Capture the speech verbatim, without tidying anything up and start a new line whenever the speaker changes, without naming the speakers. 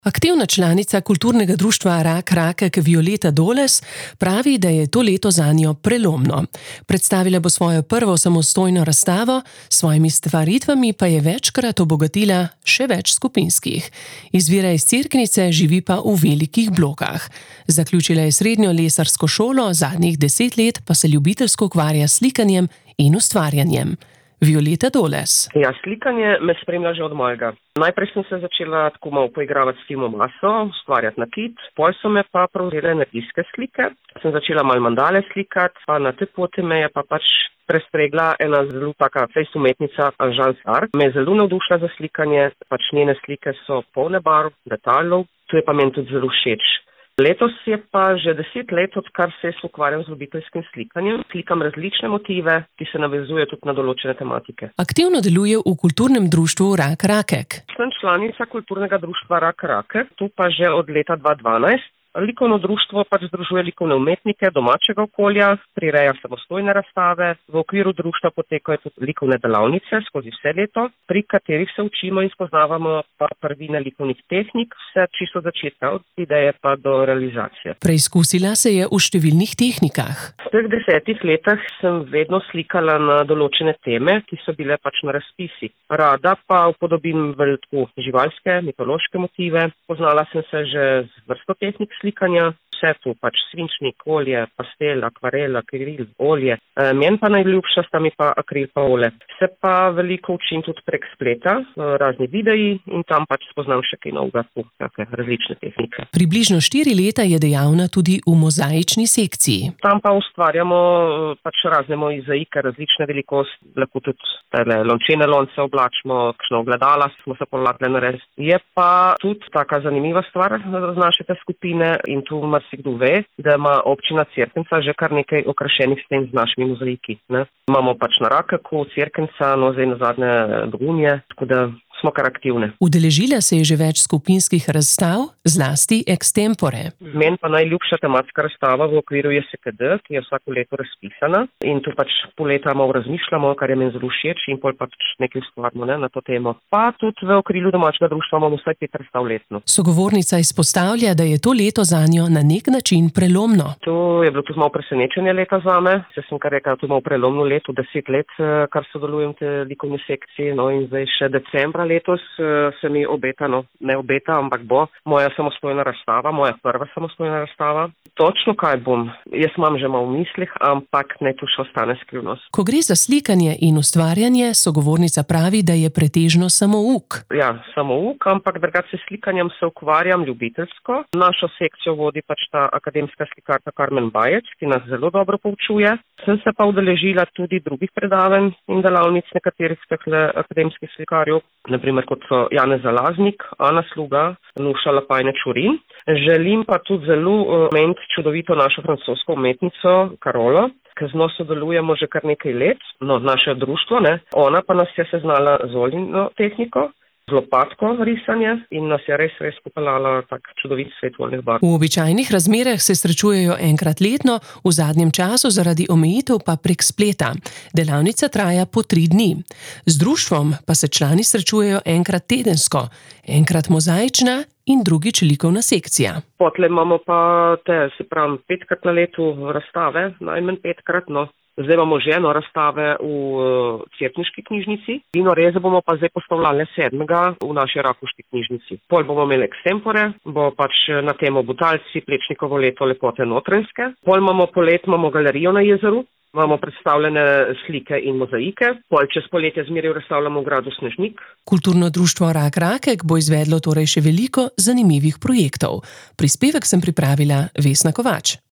Aktivna članica kulturnega društva Rak Rakek Violeta Doles pravi, da je to leto zanjo prelomno. Predstavila bo svojo prvo samostojno razstavo, s svojimi stvaritvami pa je večkrat obogatila še več skupinskih. Izvira iz Cerknice, živi pa v velikih blokah. Zaključila je srednjo lesarsko šolo, zadnjih deset let pa se ljubiteljsko ukvarja s slikanjem in ustvarjanjem. Violeta Doles.
Ja, slikanje me spremlja že od mojega. Najprej sem se začela tako malo poigravati s timo maso, ustvarjati nakit, pol so me pa prevzele energijske slike. Sem začela malo mandale slikati, pa na te poti me je pa pač prestregla ena zelo taka fejst umetnica Jean Sartre. Me je zelo navdušila za slikanje, pač njene slike so polne barv, detajlov, to je pa meni tudi zelo všeč. Letos je pa že deset let, odkar se ukvarjam z ljubiteljskim slikanjem. Slikam različne motive, ki se navezujejo tudi na določene tematike.
Aktivno deluje v kulturnem društvu Rak Rakek.
Sem članica kulturnega društva Rak Rakek, tu pa že od leta dva tisoč dvanajst. Likovno društvo pač združuje likovne umetnike domačega okolja, prireja samostojne razstave. V okviru društva potekajo tudi likovne delavnice skozi vse leto, pri katerih se učimo in spoznavamo pa prvine likovnih tehnik, vse čisto od začetka, od ideje pa do realizacije.
Preizkusila se je v številnih tehnikah.
V teh desetih letih sem vedno slikala na določene teme, ki so bile pač na razpisi. Rada pa upodobim veliko živalske, mitološke motive. Poznala sem se že z vrsto tehnik slikanja, vse tu pač svinčnik, olje, pastel, akvarel, akril, olje. E, meni pa najljubša sta mi pa akril pa olje. Se pa veliko učim tudi prek spleta, razni videi in tam pač spoznam še kaj novega, take različne tehnike.
Približno štiri leta je dejavna tudi v mozaični sekciji.
Tam pa ustvarjamo pač razne mozaike, različne velikosti, lahko tudi tele lončene lonce oblačimo, kakšno ogledala smo se poladile narediti. Je pa tudi taka zanimiva stvar z naše te skupine in tu marsikdo ve, da ima občina Cerknica že kar nekaj okrašenih sten z našimi mozaiki. Ne? Imamo pač na Rakeku, Cerknica, no zdaj nazadnje Begunje, tako da smo kar aktivne.
Udeležila se je že več skupinskih razstav, zlasti extempore.
Meni pa najljubša tematska razstava v okviru J S K D, ki je vsako leto razpisana in tu pač pol leta malo razmišljamo, kar je meni zelo všeč in pol pač nekaj ustvarimo ne, na to temo. Pa tudi v okviru domačega društva imamo vsaj pet razstav letno.
Sogovornica izpostavlja, da je to leto zanjo na nek način prelomno.
To je bilo tudi malo presenečenje leta zame. Se sem kar rekla, to je malo prelomno leto, deset let, kar sodelujem v te likovni sekciji, no in zdaj še decembra letos se mi obeta, no ne obeta, ampak bo moja samostojna razstava, moja prva samostojna razstava. Točno kaj bom, jaz imam že malo v mislih, ampak ne tu še ostane skrivnost.
Ko gre za slikanje in ustvarjanje, sogovornica pravi, da je pretežno samouk.
Ja, samouk, ampak drugače s slikanjem se ukvarjam ljubiteljsko. Našo sekcijo vodi pač ta akademska slikarka Karmen Bajec, ki nas zelo dobro poučuje. Sem se pa udeležila tudi drugih predavanj in delavnic nekaterih tehle akademskih slikarjev, naprimer kot so Janez Zalaznik, Ana Sluga, Nuša Lapajne-Čurin. Želim pa tudi zelo omeniti čudovito našo francosko umetnico Karolo, ki z njo sodelujemo že kar nekaj let, no naše društvo, ne. Ona pa nas je seznala z oljno tehniko, z lopatko risanje in nas je res, res popeljala tak čudovit svet oljnih barv.
V običajnih razmerah se srečujejo enkrat letno, v zadnjem času zaradi omejitev pa prek spleta. Delavnica traja po tri dni. Z društvom pa se člani srečujejo enkrat tedensko, enkrat mozaična in drugič likovna sekcija.
Potle imamo pa te, se pravim, petkrat na letu razstave, najmanj petkrat, no. Zdaj imamo že eno razstave v uh, Cerkniški knjižnici, Vino reze bomo pa zdaj postavljali sedmega v naši Rakovški knjižnici. Pol bomo imeli extempore, bo pač na temo Butalci, Plečnikovo leto, lepote Notranjske. Pol imamo polet, imamo galerijo na jezeru, imamo predstavljene slike in mozaike. Pol čez poletje zmeraj razstavljamo v gradu Snežnik.
Kulturno društvo Rak Rakek bo izvedlo torej še veliko zanimivih projektov. Prispevek sem pripravila Vesna Kovač.